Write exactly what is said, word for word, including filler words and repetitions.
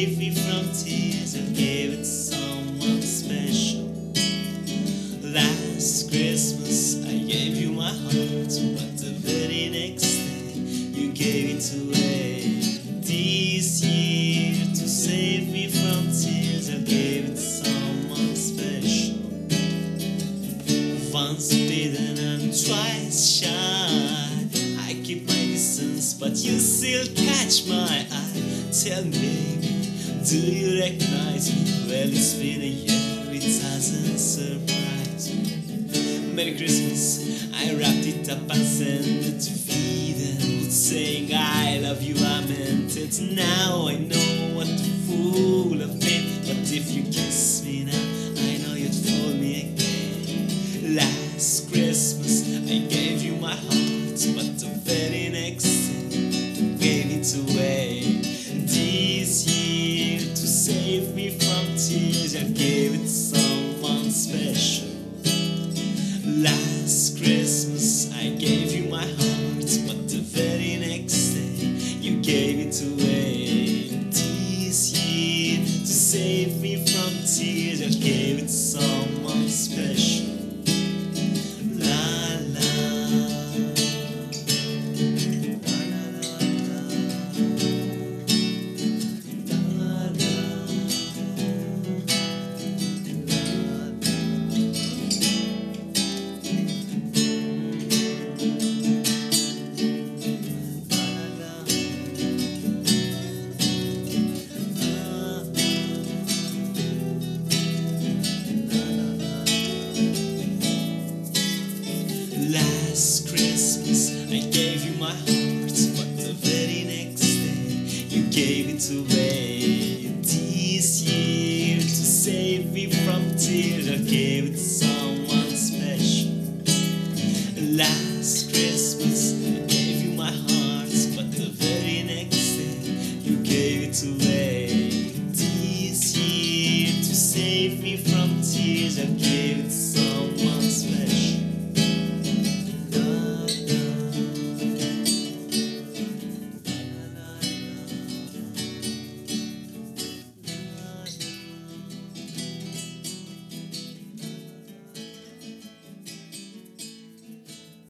save me from tears. I gave it to someone special. Last Christmas I gave you my heart, but the very next day you gave it away. This year, to save me from tears, I gave it to someone special. Once bitten and twice shy, I keep my distance, but you still catch my eye. Tell me, baby, do you recognize me? Well, it's been a year, it hasn't surprised me. Merry Christmas, I wrapped it up and sent it to feed and saying I love you, I meant it. Now I know what a fool I've been, but if you kiss me now, I know you'd fool me again. Last Christmas I gave you my heart, but the very next day you gave it away. This year, to save me from tears, I gave it to someone special. Last Christmas I gave you my heart, but the very next day you gave it away. This year, to save me from tears, I gave it to someone special. La la, la la la la, Last Christmas I gave you my heart, but the very next day you gave it away. This year, to save me from tears, I gave it to someone special. Last Christmas I gave you my heart, but the very next day you gave it away. This year, to save me from tears, I gave it to someone special.